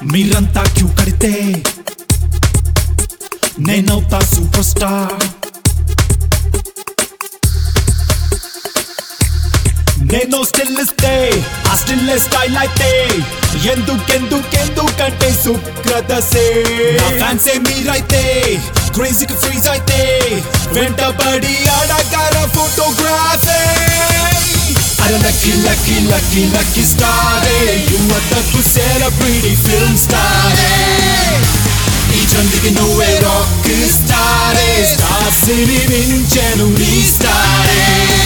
మీరంతా క్యూ కడితే నేనవుతా సూపర్ స్టార్. నేను స్టిల్ ఇస్తే ఆ స్టిల్ స్టైల్ అయితే ఎందుకంటే సుప్రదసే. నా ఫ్యాన్సే మీరైతే క్రేజీకి ఫ్రీజ్ అయితే వెంటబడి అడగార ఫోటోగ్రాఫీ. అరే లక్కీ స్టారే, యువతకు సెలబ్రిటీ ఫిల్మ్ స్టారే. ఈ జందికి నువ్వే రాక్ స్టారే, స్టార్స్ ని మించెను నీ స్టారే.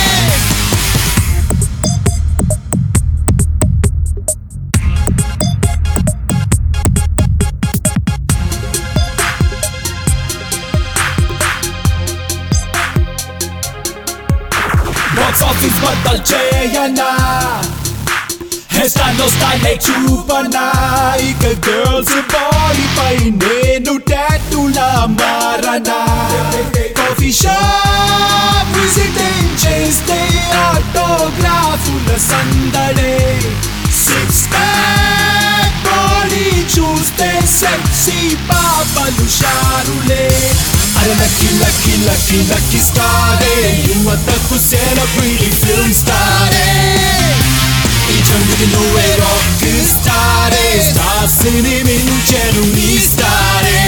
బాక్స్ ఆఫీస్ బద్దలు చేయనా, హెయిర్ స్టైల్ లో స్టైల్ చూపనా. ఇక గర్ల్స్ బాడీ పై నేను టాటూలా మారనా. కాఫీ షాప్ విజిటింగ్ చేస్తే ఆటోగ్రాఫుల సందడే. సిక్స్ ప్యాక్ బాడీ చూస్తే సెక్సీ పాపలు షారులే. అరే లక్కీ స్టారే, యువతకు సెలబ్రిటీ ఫిల్మ్ స్టారే. ఈ జంతుకి నువ్వే రాక్ స్టారే, స్టార్స్ ని మించెను నీ స్టారే.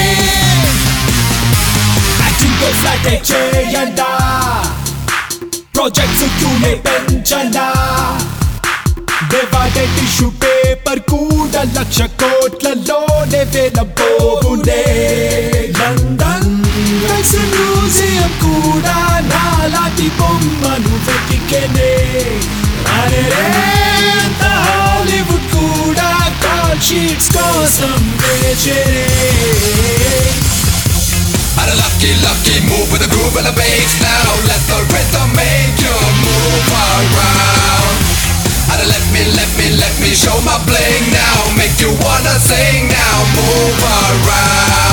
యాక్టింగ్ తో ఫ్లాట్ చేయడా, ప్రాజెక్ట్స్ క్యూనే పెంచనా. డివైడెడ్ టిష్యూ పేపర్ కూడా 1,00,000 కోట్లలోనే వేలబోవునే. లండన్ మ్యూజియం కూడా నాలాంటి బొమ్మను వెతికెనే. హాలీవుడ్ కూడా కాల్ షీట్స్ కోసం వేచెనే. Had a lucky move with a groove and a bass now. Let the rhythm make you move around. Had a let me show my bling now. Make you wanna sing now. Move around.